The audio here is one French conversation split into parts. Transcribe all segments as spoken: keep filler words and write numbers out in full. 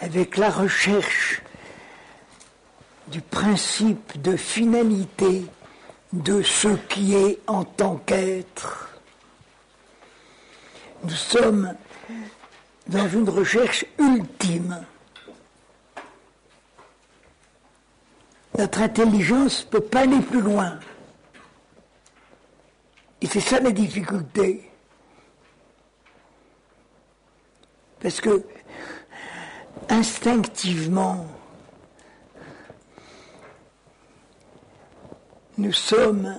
avec la recherche du principe de finalité de ce qui est en tant qu'être. Nous sommes dans une recherche ultime. Notre intelligence ne peut pas aller plus loin. Et c'est ça la difficulté. Parce que, instinctivement, nous sommes,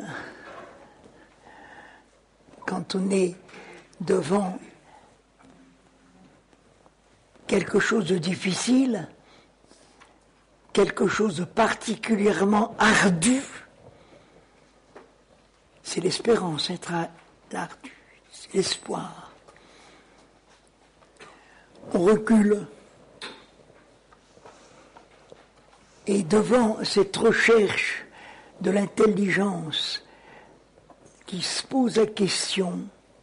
quand on est devant quelque chose de difficile, quelque chose de particulièrement ardu, c'est l'espérance, être ardu, c'est l'espoir. On recule. Et devant cette recherche de l'intelligence qui se pose la question,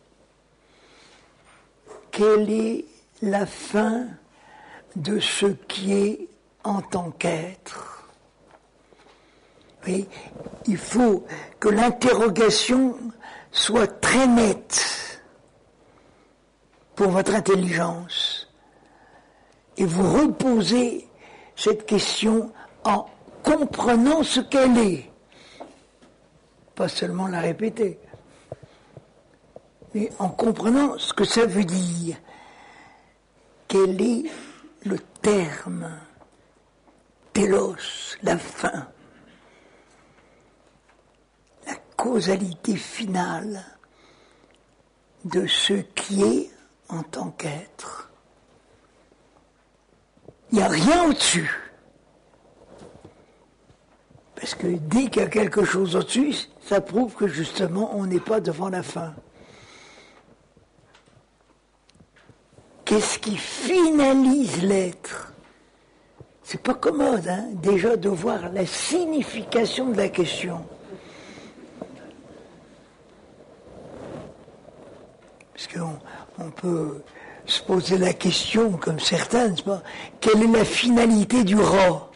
quelle est la fin de ce qui est en tant qu'être? Oui, il faut que l'interrogation soit très nette pour votre intelligence. Et vous reposez cette question en comprenant ce qu'elle est. Pas seulement la répéter, mais en comprenant ce que ça veut dire. Quel est le terme, télos, la fin, la causalité finale de ce qui est en tant qu'être. Il n'y a rien au-dessus. Parce que dès qu'il y a quelque chose au-dessus, ça prouve que justement on n'est pas devant la fin. Qu'est-ce qui finalise l'être? C'est pas commode, hein, déjà de voir la signification de la question. Parce qu'on on peut se poser la question, comme certains, n'est-ce pas, quelle est la finalité du rat?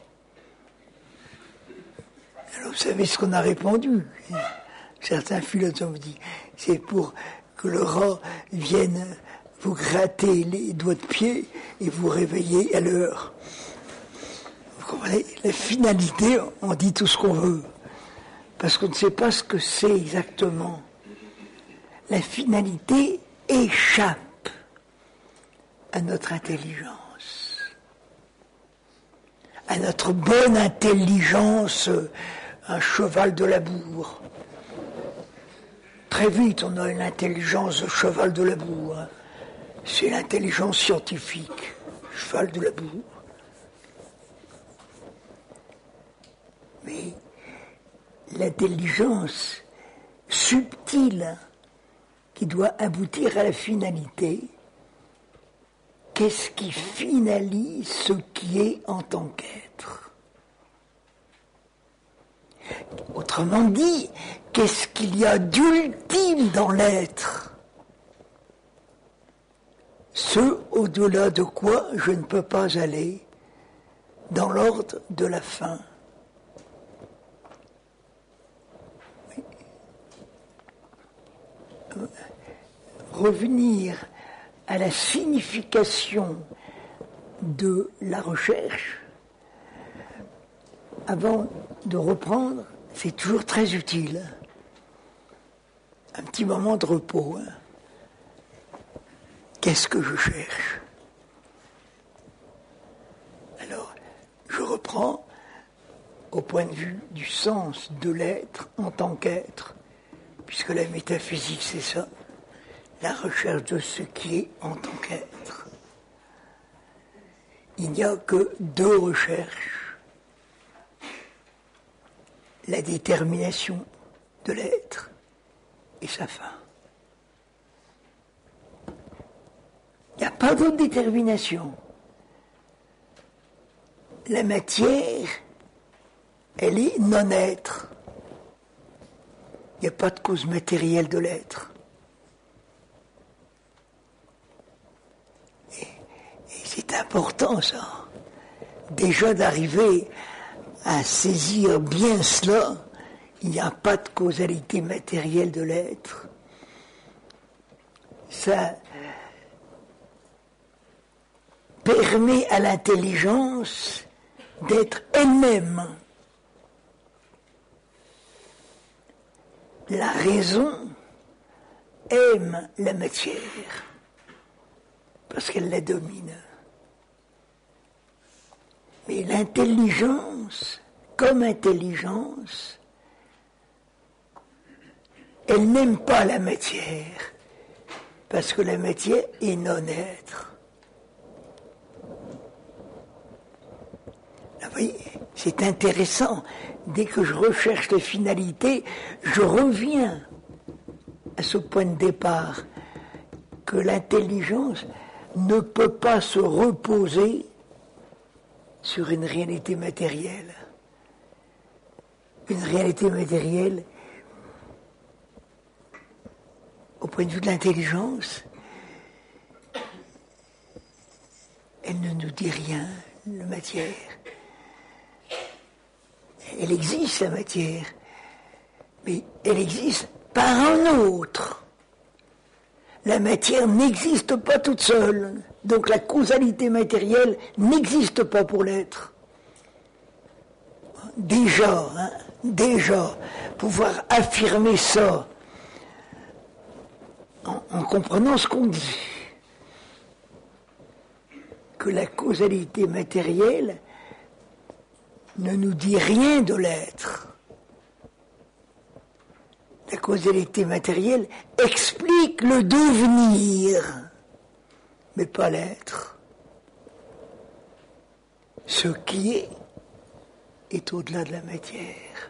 Alors vous savez ce qu'on a répondu. Certains philosophes disent, c'est pour que le rat vienne vous gratter les doigts de pied et vous réveiller à l'heure. Vous comprenez? La finalité, on dit tout ce qu'on veut, parce qu'on ne sait pas ce que c'est exactement. La finalité échappe à notre intelligence, à notre bonne intelligence, un cheval de labour. Très vite, on a une intelligence de cheval de labour. Hein. C'est l'intelligence scientifique, cheval de labour. Mais l'intelligence subtile qui doit aboutir à la finalité, qu'est-ce qui finalise ce qui est en tant qu'être? Autrement dit, qu'est-ce qu'il y a d'ultime dans l'être? Ce au-delà de quoi je ne peux pas aller dans l'ordre de la fin. Revenir à la signification de la recherche, avant de reprendre, c'est toujours très utile. Un petit moment de repos. Hein. Qu'est-ce que je cherche? Alors, je reprends au point de vue du sens de l'être en tant qu'être, puisque la métaphysique, c'est ça. La recherche de ce qui est en tant qu'être. Il n'y a que deux recherches. La détermination de l'être et sa fin. Il n'y a pas d'autre détermination. La matière, elle est non-être. Il n'y a pas de cause matérielle de l'être. C'est important ça. Déjà d'arriver à saisir bien cela, il n'y a pas de causalité matérielle de l'être. Ça permet à l'intelligence d'être elle-même. La raison aime la matière parce qu'elle la domine. Mais l'intelligence, comme intelligence, elle n'aime pas la matière parce que la matière est non-être. Vous voyez, c'est intéressant. Dès que je recherche les finalités, je reviens à ce point de départ que l'intelligence ne peut pas se reposer sur une réalité matérielle. Une réalité matérielle, au point de vue de l'intelligence, elle ne nous dit rien, la matière. Elle existe, la matière, mais elle existe par un autre. La matière n'existe pas toute seule, donc la causalité matérielle n'existe pas pour l'être. Déjà, hein, déjà, pouvoir affirmer ça en, en comprenant ce qu'on dit, que la causalité matérielle ne nous dit rien de l'être. La causalité matérielle explique le devenir, mais pas l'être. Ce qui est est au-delà de la matière.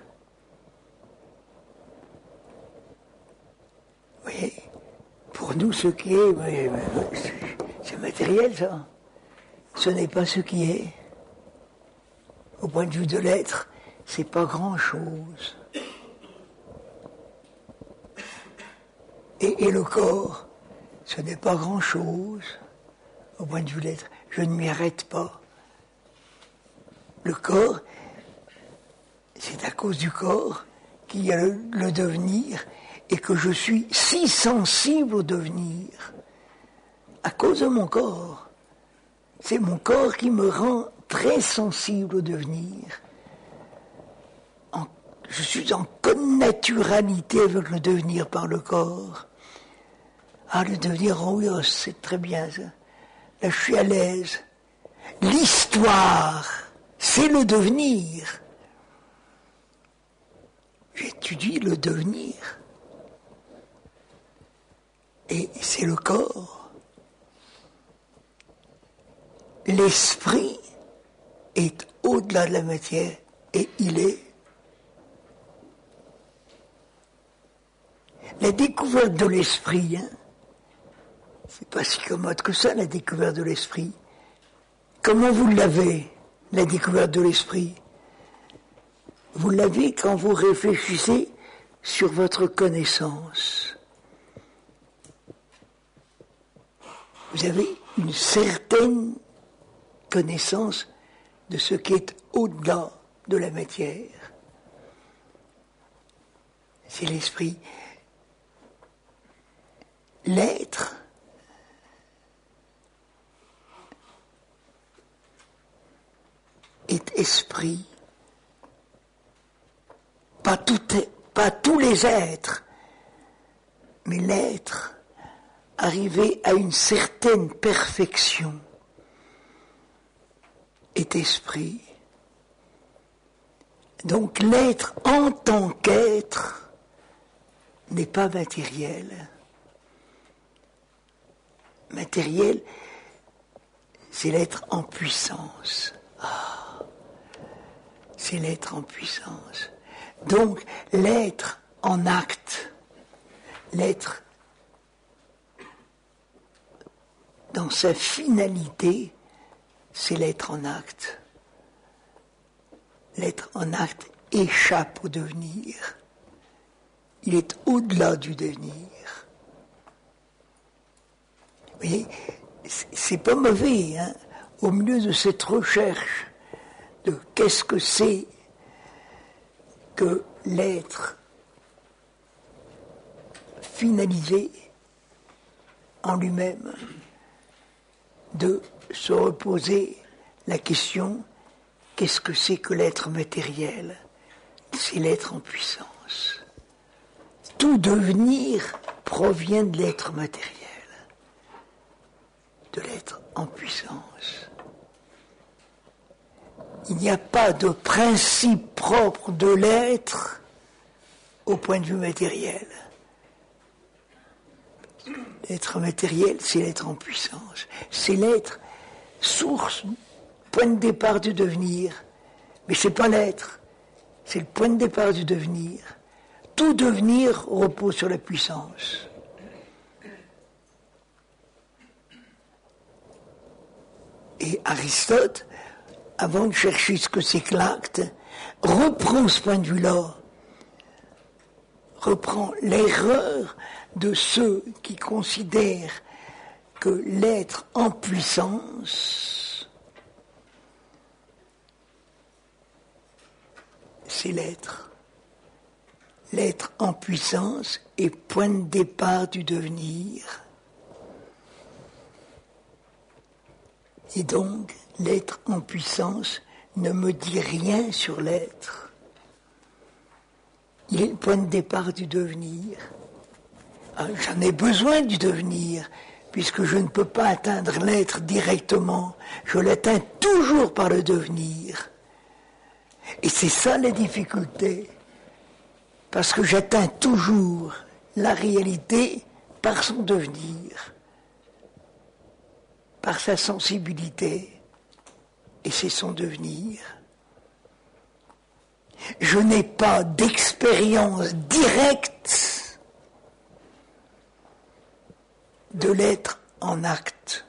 Vous voyez, pour nous, ce qui est, c'est matériel, ça. Ce n'est pas ce qui est. Au point de vue de l'être, c'est pas grand-chose. Et, et le corps, ce n'est pas grand-chose. Au point de vue de l'être, je ne m'y arrête pas. Le corps, c'est à cause du corps qu'il y a le, le devenir et que je suis si sensible au devenir. À cause de mon corps. C'est mon corps qui me rend très sensible au devenir. En, je suis en connaturalité avec le devenir par le corps. Ah, le devenir, oh oui, oh, c'est très bien ça. Là, je suis à l'aise. L'histoire, c'est le devenir. J'étudie le devenir. Et c'est le corps. L'esprit est au-delà de la matière et il est. La découverte de l'esprit, hein, c'est pas si commode que ça, la découverte de l'esprit. Comment vous l'avez, la découverte de l'esprit? Vous l'avez quand vous réfléchissez sur votre connaissance. Vous avez une certaine connaissance de ce qui est au-delà de la matière. C'est l'esprit. L'être est esprit. Pas, tout, pas tous les êtres, mais l'être arrivé à une certaine perfection est esprit. Donc l'être en tant qu'être n'est pas matériel. Matériel, c'est l'être en puissance. Ah, c'est l'être en puissance. Donc l'être en acte, l'être dans sa finalité, c'est l'être en acte. L'être en acte échappe au devenir. Il est au-delà du devenir. Vous voyez, c'est pas mauvais, hein. au milieu de cette recherche de qu'est-ce que c'est que l'être finalisé en lui-même, de se reposer la question, qu'est-ce que c'est que l'être matériel? C'est l'être en puissance. Tout devenir provient de l'être matériel, de l'être en puissance. Il n'y a pas de principe propre de l'être au point de vue matériel. L'être matériel, c'est l'être en puissance. C'est l'être source, point de départ du devenir. Mais c'est pas l'être, c'est le point de départ du devenir. Tout devenir repose sur la puissance. Et Aristote, avant de chercher ce que c'est que l'acte, reprend ce point de vue-là, reprend l'erreur de ceux qui considèrent que l'être en puissance, c'est l'être. L'être en puissance est point de départ du devenir. Et donc, l'être en puissance ne me dit rien sur l'être. Il est le point de départ du devenir. Alors, j'en ai besoin du devenir, puisque je ne peux pas atteindre l'être directement. Je l'atteins toujours par le devenir. Et c'est ça la difficulté. Parce que j'atteins toujours la réalité par son devenir, par sa sensibilité, et c'est son devenir. Je n'ai pas d'expérience directe de l'être en acte.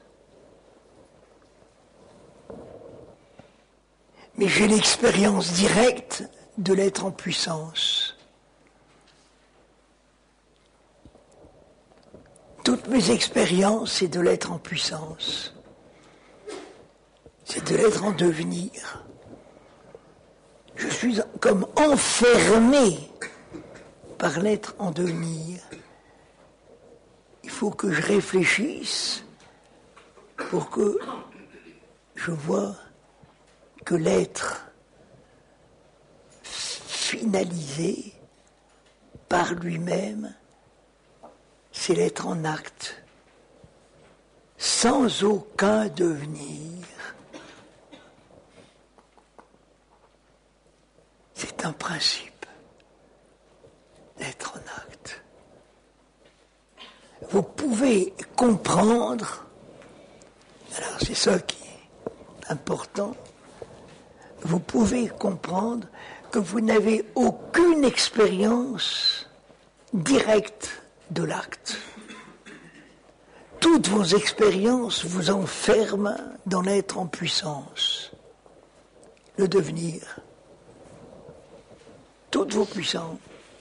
Mais j'ai l'expérience directe de l'être en puissance. Toutes mes expériences, c'est de l'être en puissance. C'est de l'être en devenir. Je suis comme enfermé par l'être en devenir. Il faut que je réfléchisse pour que je vois que l'être finalisé par lui-même, c'est l'être en acte, sans aucun devenir. C'est un principe d'être en acte. Vous pouvez comprendre, alors c'est ça qui est important, vous pouvez comprendre que vous n'avez aucune expérience directe de l'acte. Toutes vos expériences vous enferment dans l'être en puissance, le devenir. Toutes vos puissances,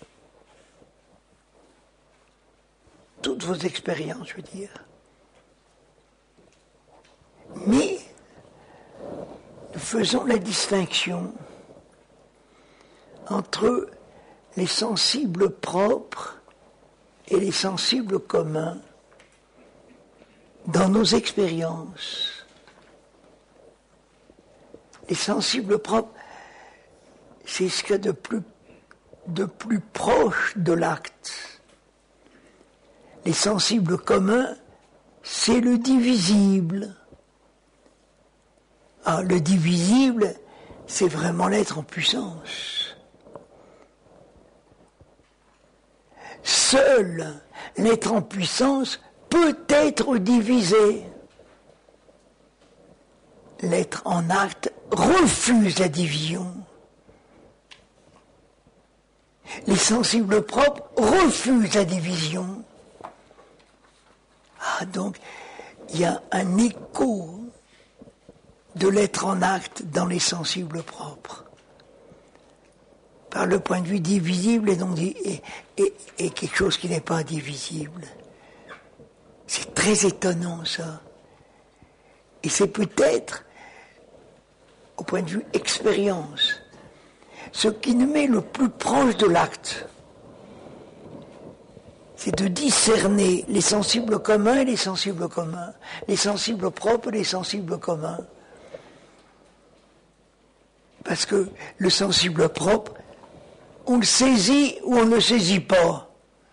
toutes vos expériences, je veux dire. Mais nous faisons la distinction entre les sensibles propres et les sensibles communs dans nos expériences. Les sensibles propres, c'est ce qu'il y a de plus, de plus proche de l'acte. Les sensibles communs, c'est le divisible. Ah, le divisible, c'est vraiment l'être en puissance. Seul l'être en puissance peut être divisé. L'être en acte refuse la division. Les sensibles propres refusent la division. Ah, donc, il y a un écho de l'être en acte dans les sensibles propres. Par le point de vue divisible et, donc, et, et, et quelque chose qui n'est pas divisible. C'est très étonnant, ça. Et c'est peut-être, au point de vue expérience, ce qui nous met le plus proche de l'acte. C'est de discerner les sensibles communs et les sensibles communs, les sensibles propres et les sensibles communs. Parce que le sensible propre, on le saisit ou on ne le saisit pas.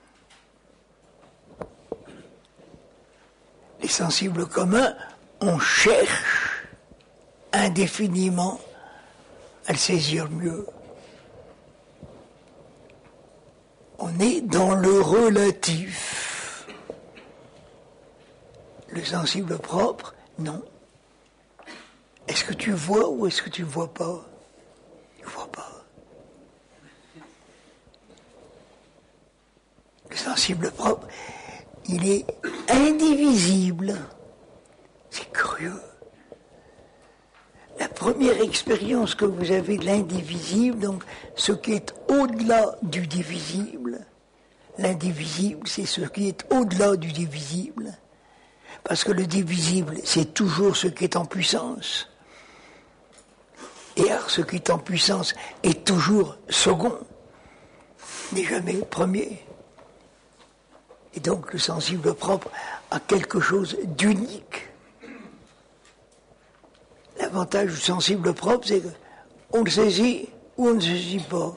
Les sensibles communs, on cherche indéfiniment à le saisir mieux. On est dans le relatif. Le sensible propre, non. Est-ce que tu vois ou est-ce que tu ne vois pas? Tu ne vois pas. Le sensible propre, il est indivisible. C'est curieux. La première expérience que vous avez de l'indivisible, donc ce qui est au-delà du divisible, l'indivisible, c'est ce qui est au-delà du divisible, parce que le divisible, c'est toujours ce qui est en puissance. Et alors, ce qui est en puissance est toujours second, n'est jamais premier. Et donc, le sensible propre a quelque chose d'unique. L'avantage du sensible propre, c'est qu'on le saisit ou on ne le saisit pas.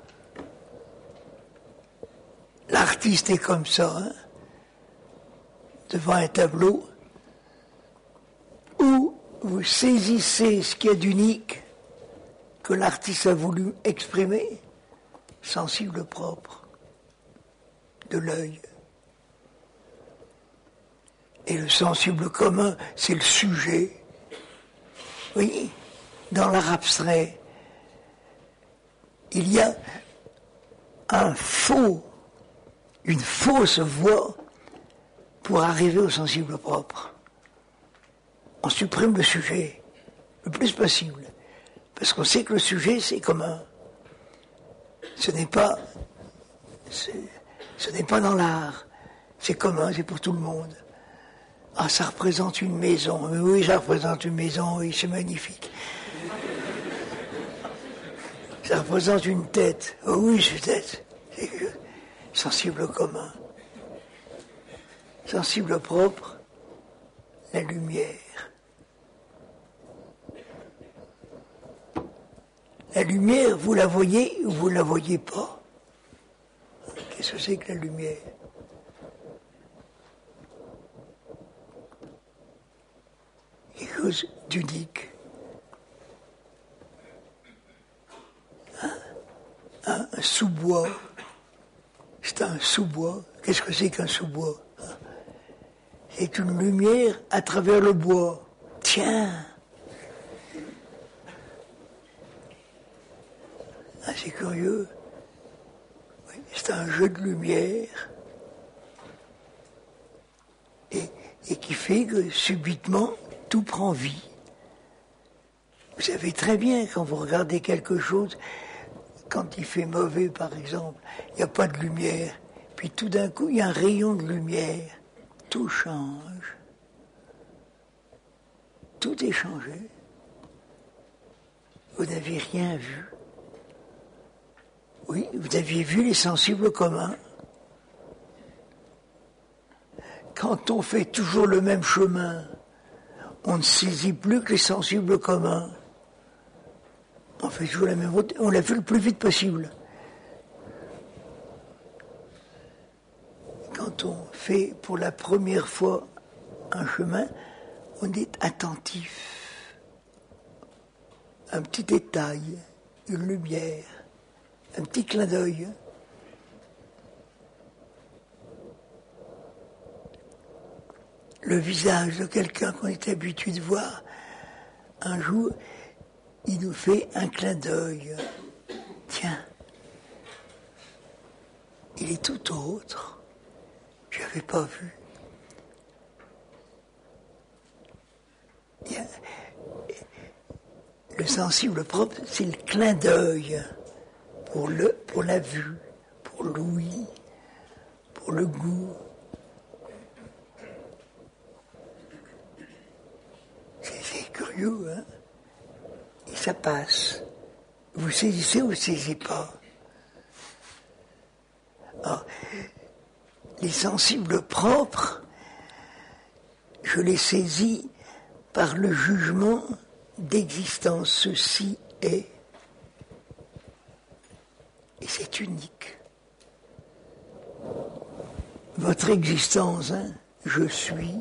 L'artiste est comme ça, hein, devant un tableau, où vous saisissez ce qu'il y a d'unique que l'artiste a voulu exprimer, sensible propre, de l'œil. Et le sensible commun, c'est le sujet. Oui, dans l'art abstrait, il y a un faux, une fausse voie pour arriver au sensible propre. On supprime le sujet le plus possible, parce qu'on sait que le sujet, c'est commun. Ce n'est pas, ce n'est pas dans l'art, c'est commun, c'est pour tout le monde. Ah, ça représente une maison. Oui, ça représente une maison, oui, c'est magnifique. Ça représente une tête. Oh oui, c'est tête. C'est sensible au commun. Sensible au propre, la lumière. La lumière, vous la voyez ou vous la voyez pas? Qu'est-ce que c'est que la lumière? Quelque chose d'unique. Un, un, un sous-bois. C'est un sous-bois. Qu'est-ce que c'est qu'un sous-bois? C'est une lumière à travers le bois. Tiens! Ah, c'est curieux. Oui, c'est un jeu de lumière. Et, et qui fait que subitement, tout prend vie. Vous savez très bien, quand vous regardez quelque chose, quand il fait mauvais, par exemple, il n'y a pas de lumière. Puis tout d'un coup, il y a un rayon de lumière. Tout change. Tout est changé. Vous n'avez rien vu. Oui, vous aviez vu les sensibles communs. Quand on fait toujours le même chemin, on ne saisit plus que les sensibles communs. On fait toujours la même route, on l'a fait le plus vite possible. Quand on fait pour la première fois un chemin, on est attentif. Un petit détail, une lumière, un petit clin d'œil. Le visage de quelqu'un qu'on est habitué de voir, un jour, il nous fait un clin d'œil. Tiens, il est tout autre. Je n'avais pas vu. Il y a, le sensible propre, c'est le clin d'œil pour, le, pour la vue, pour l'ouïe, pour le goût. curieux, hein? Et ça passe. Vous saisissez ou vous ne saisissez pas? Alors, les sensibles propres, je les saisis par le jugement d'existence. Ceci est. Et c'est unique. Votre existence, hein, je suis,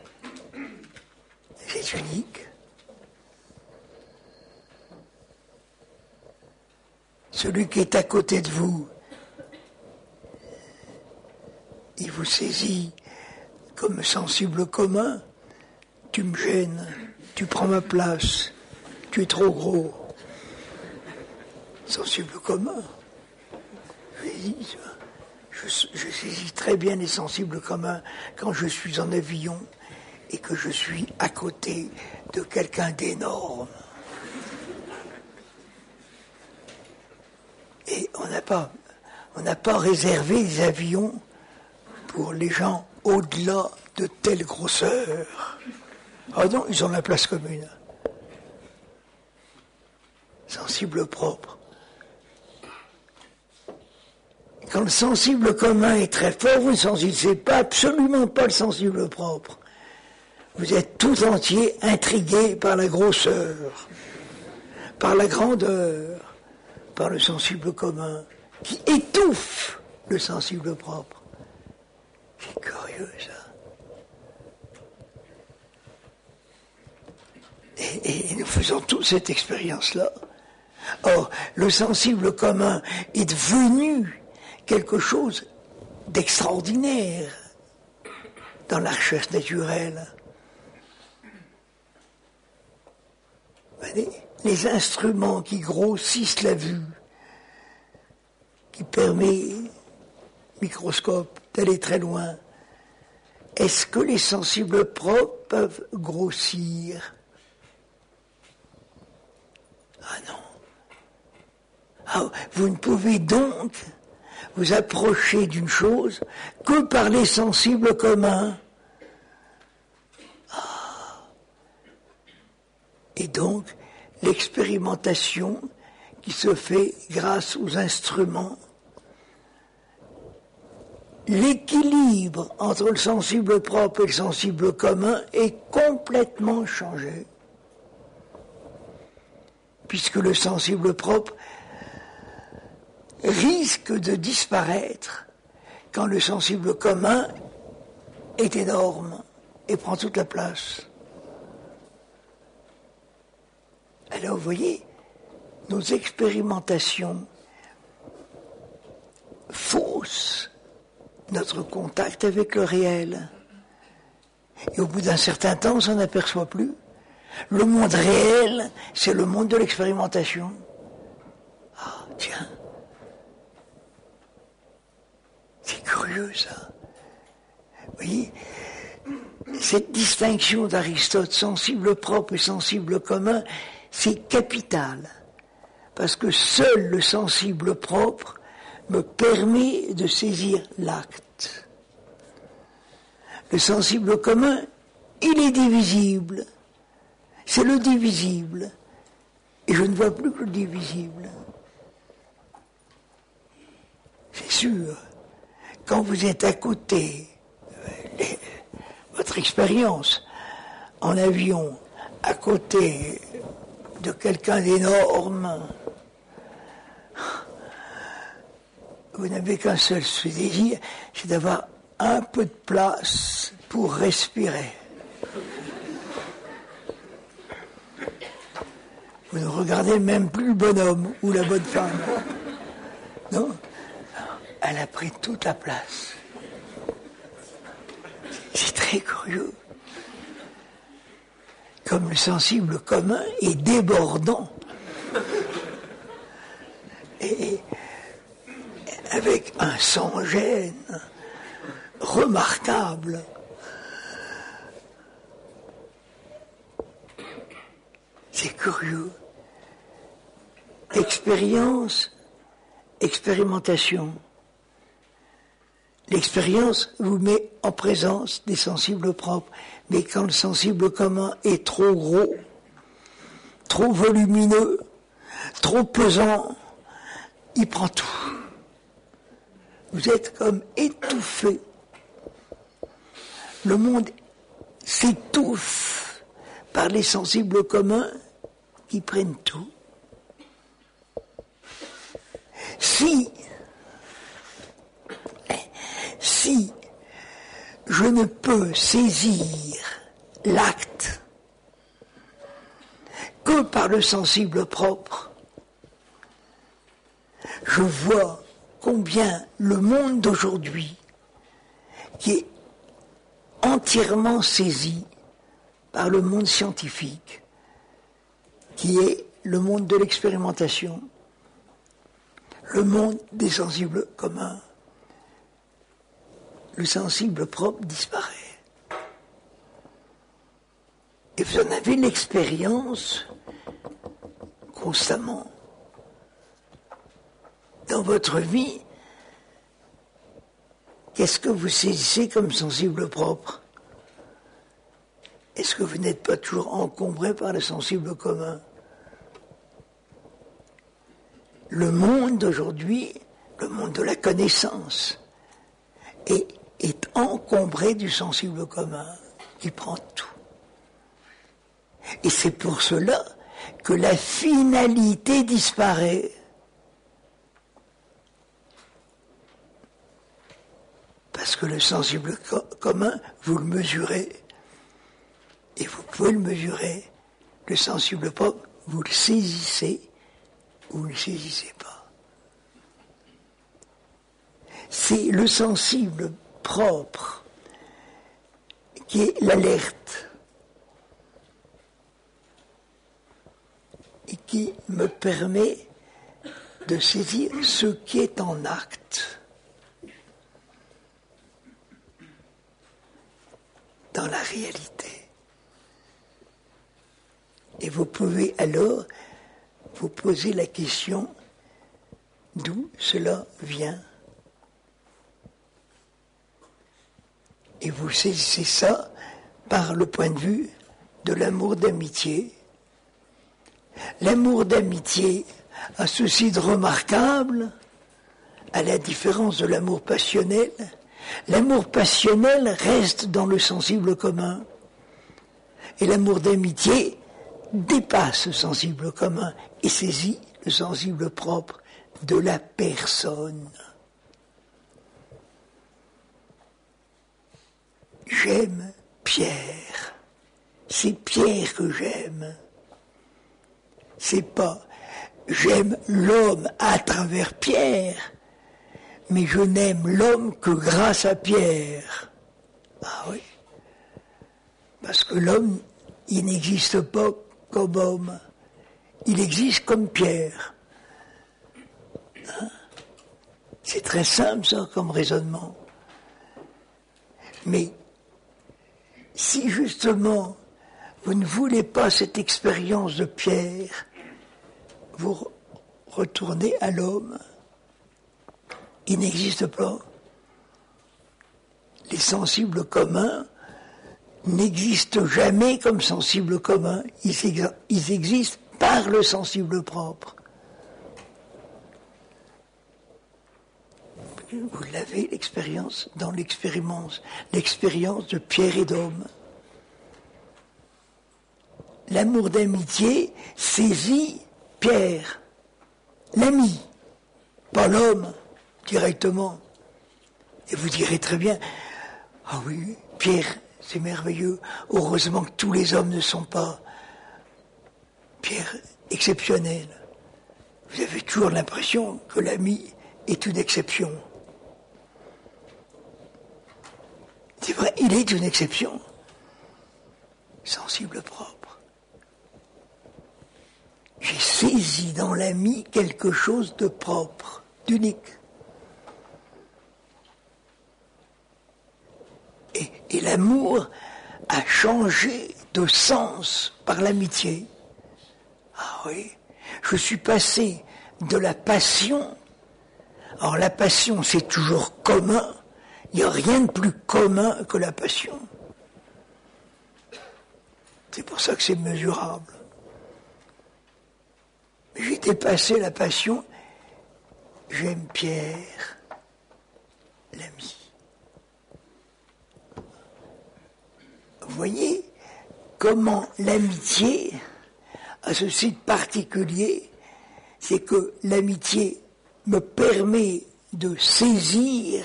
c'est unique. Celui qui est à côté de vous, il vous saisit comme sensible commun. Tu me gênes, tu prends ma place, tu es trop gros. Sensible commun. Je, je, je saisis très bien les sensibles communs quand je suis en avion et que je suis à côté de quelqu'un d'énorme. Et on n'a pas, on n'a pas réservé les avions pour les gens au-delà de telle grosseur. Ah non, ils ont la place commune. Sensible propre. Quand le sensible commun est très fort, vous ne sensiblisez pas, absolument pas le sensible propre. Vous êtes tout entier intrigué par la grosseur, par la grandeur, par le sensible commun, qui étouffe le sensible propre. C'est curieux, ça. Et, et nous faisons toute cette expérience-là. Or, le sensible commun est devenu quelque chose d'extraordinaire dans la recherche naturelle. Les, les instruments qui grossissent la vue, qui permet, microscope, d'aller très loin, est-ce que les sensibles propres peuvent grossir? Ah non. Ah, vous ne pouvez donc vous approcher d'une chose que par les sensibles communs. Ah. Et donc, l'expérimentation qui se fait grâce aux instruments, l'équilibre entre le sensible propre et le sensible commun est complètement changé. Puisque le sensible propre risque de disparaître quand le sensible commun est énorme et prend toute la place. Alors vous voyez, nos expérimentations faussent notre contact avec le réel. Et au bout d'un certain temps, on s'en aperçoit plus. Le monde réel, c'est le monde de l'expérimentation. Ah, tiens. C'est curieux, ça. Vous voyez, cette distinction d'Aristote, sensible propre et sensible commun, c'est capital. Parce que seul le sensible propre me permet de saisir l'acte. Le sensible commun, il est divisible. C'est le divisible. Et je ne vois plus que le divisible. C'est sûr. Quand vous êtes à côté, les, votre expérience en avion, à côté de quelqu'un d'énorme, vous n'avez qu'un seul désir, c'est d'avoir un peu de place pour respirer. Vous ne regardez même plus le bonhomme ou la bonne femme. Non ? Elle a pris toute la place. C'est très curieux. Comme le sensible commun est débordant. Et avec un sans-gêne remarquable. C'est curieux. Expérience, expérimentation. L'expérience vous met en présence des sensibles propres. Mais quand le sensible commun est trop gros, trop volumineux, trop pesant, il prend tout. Vous êtes comme étouffé. Le monde s'étouffe par les sensibles communs qui prennent tout. Si, si je ne peux saisir l'acte que par le sensible propre, je vois combien le monde d'aujourd'hui, qui est entièrement saisi par le monde scientifique, qui est le monde de l'expérimentation, le monde des sensibles communs, le sensible propre disparaît. Et vous en avez l'expérience constamment. Dans votre vie, qu'est-ce que vous saisissez comme sensible propre? Est-ce que vous n'êtes pas toujours encombré par le sensible commun? Le monde d'aujourd'hui, le monde de la connaissance, est, est encombré du sensible commun qui prend tout. Et c'est pour cela que la finalité disparaît. Parce que le sensible co- commun, vous le mesurez. Et vous pouvez le mesurer. Le sensible propre, vous le saisissez ou vous ne le saisissez pas. C'est le sensible propre qui est l'alerte et qui me permet de saisir ce qui est en acte dans la réalité. Et vous pouvez alors vous poser la question d'où cela vient. Et vous saisissez ça par le point de vue de l'amour d'amitié. L'amour d'amitié a ceci de remarquable, à la différence de l'amour passionnel. L'amour passionnel reste dans le sensible commun. Et l'amour d'amitié dépasse le sensible commun et saisit le sensible propre de la personne. J'aime Pierre. C'est Pierre que j'aime. C'est pas j'aime l'homme à travers Pierre, mais je n'aime l'homme que grâce à Pierre. Ah oui. Parce que l'homme, il n'existe pas comme homme. Il existe comme Pierre. Hein? C'est très simple, ça, comme raisonnement. Mais si justement vous ne voulez pas cette expérience de Pierre, vous retournez à l'homme. Il n'existe pas. Les sensibles communs n'existent jamais comme sensibles communs. Ils, ex- ils existent par le sensible propre. Vous l'avez, l'expérience, dans l'expérience, l'expérience de Pierre et d'homme. L'amour d'amitié saisit Pierre, l'ami, pas l'homme, directement. Et vous direz très bien, ah oui, Pierre, c'est merveilleux, heureusement que tous les hommes ne sont pas Pierre exceptionnel. Vous avez toujours l'impression que l'ami est une exception. C'est vrai, il est une exception. Sensible propre. J'ai saisi dans l'ami quelque chose de propre, d'unique. Et, et l'amour a changé de sens par l'amitié. Ah oui, je suis passé de la passion. Alors la passion, c'est toujours commun. Il n'y a rien de plus commun que la passion. C'est pour ça que c'est mesurable. j'ai dépassé la passion. J'aime Pierre, l'ami. Vous voyez comment l'amitié a ce site particulier, c'est que l'amitié me permet de saisir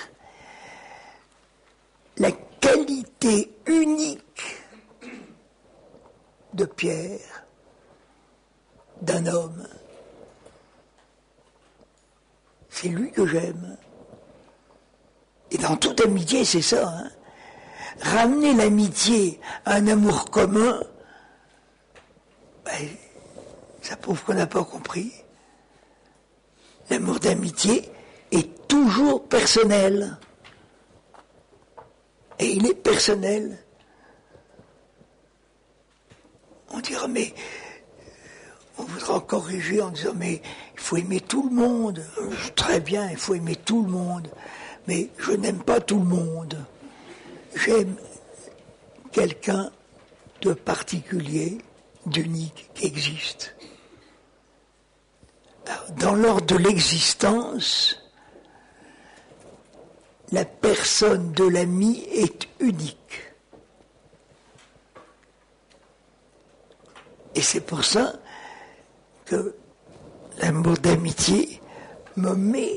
la qualité unique de Pierre, d'un homme. C'est lui que j'aime. Et dans toute amitié, c'est ça. Hein. Ramener l'amitié à un amour commun, ben, ça prouve qu'on n'a pas compris. L'amour d'amitié est toujours personnel. Et il est personnel. On dira, mais on voudra corriger en disant, mais il faut aimer tout le monde. Très bien, il faut aimer tout le monde. Mais je n'aime pas tout le monde. J'aime quelqu'un de particulier, d'unique, qui existe. Alors, dans l'ordre de l'existence, la personne de l'ami est unique. Et c'est pour ça que l'amour d'amitié me met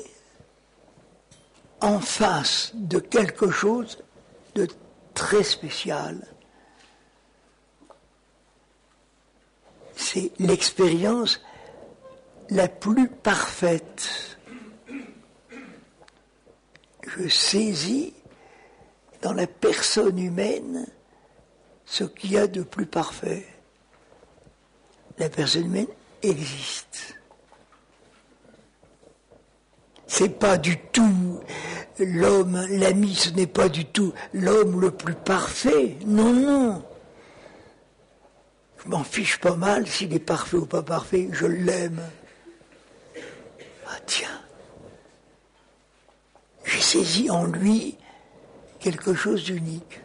en face de quelque chose de très spécial. C'est l'expérience la plus parfaite. Je saisis dans la personne humaine ce qu'il y a de plus parfait. La personne humaine existe. C'est pas du tout l'homme, l'ami, ce n'est pas du tout l'homme le plus parfait. Non, non. Je m'en fiche pas mal s'il est parfait ou pas parfait, je l'aime. Ah tiens, j'ai saisi en lui quelque chose d'unique.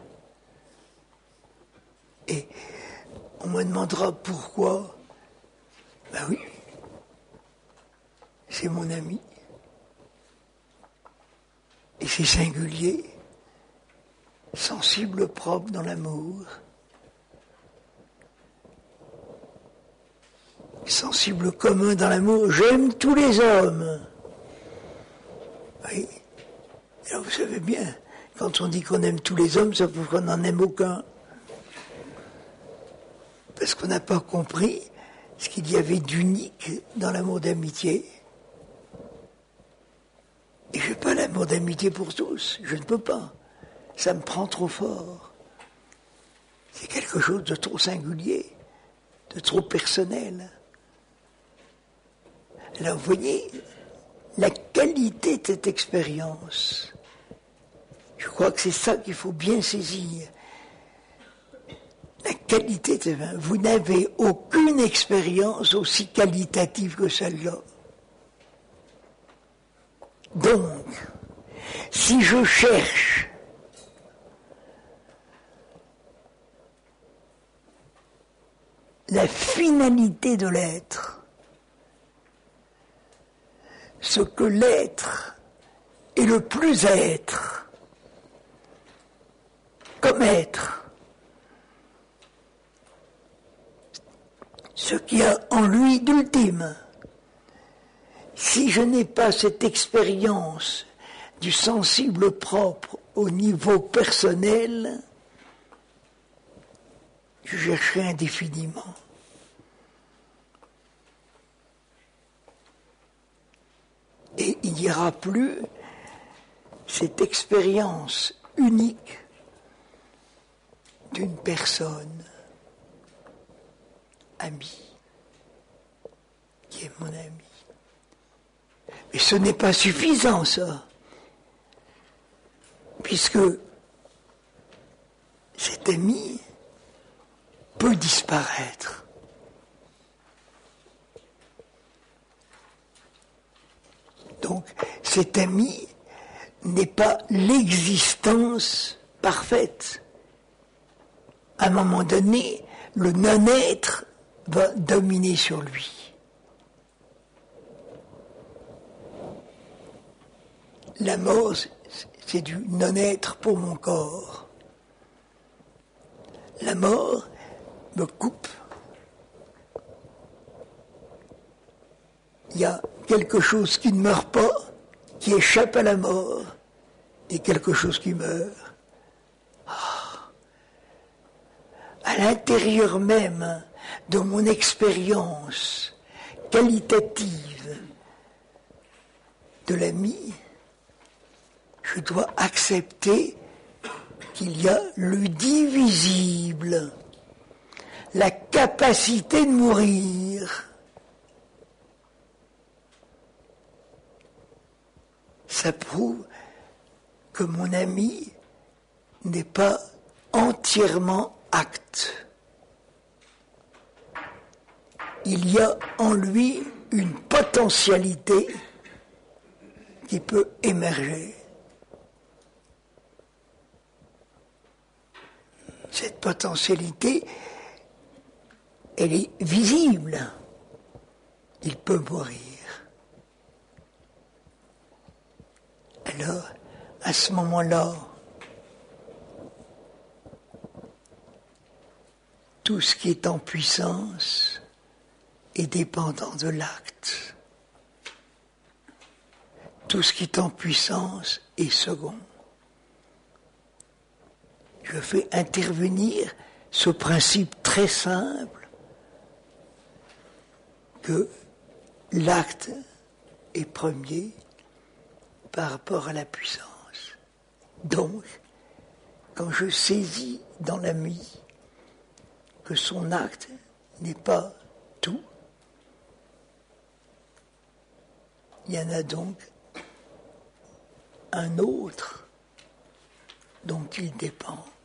Et on me demandera pourquoi. Ben oui, c'est mon ami. Et c'est singulier, sensible, propre dans l'amour. Sensible commun dans l'amour, j'aime tous les hommes. Oui. Alors vous savez bien, quand on dit qu'on aime tous les hommes, ça prouve qu'on n'en aime aucun. Parce qu'on n'a pas compris ce qu'il y avait d'unique dans l'amour d'amitié. Et je n'ai pas l'amour d'amitié pour tous, je ne peux pas. Ça me prend trop fort. C'est quelque chose de trop singulier, de trop personnel. Alors vous voyez, la qualité de cette expérience, je crois que c'est ça qu'il faut bien saisir. La qualité de cette... Vous n'avez aucune expérience aussi qualitative que celle-là. Donc, si je cherche la finalité de l'être, ce que l'être est le plus être, comme être, ce qu'il y a en lui d'ultime. Si je n'ai pas cette expérience du sensible propre au niveau personnel, je chercherai indéfiniment. Et il n'y aura plus cette expérience unique d'une personne amie, qui est mon ami. Mais ce n'est pas suffisant, ça, puisque cet ami peut disparaître. Donc, cet ami n'est pas l'existence parfaite. À un moment donné, le non-être va dominer sur lui. la mort, c'est du non-être pour mon corps. La mort me coupe. Il y a quelque chose qui ne meurt pas, qui échappe à la mort, et quelque chose qui meurt. Ah. À l'intérieur même de mon expérience qualitative de l'ami, je dois accepter qu'il y a le divisible, la capacité de mourir. Ça prouve que mon ami n'est pas entièrement acte. Il y a en lui une potentialité qui peut émerger. Cette potentialité, elle est visible. Il peut mourir. Alors, à ce moment-là, tout ce qui est en puissance est dépendant de l'acte. Tout ce qui est en puissance est second. Je fais intervenir ce principe très simple que l'acte est premier par rapport à la puissance. Donc, quand je saisis dans l'ami que son acte n'est pas tout, il y en a donc un autre dont il dépend.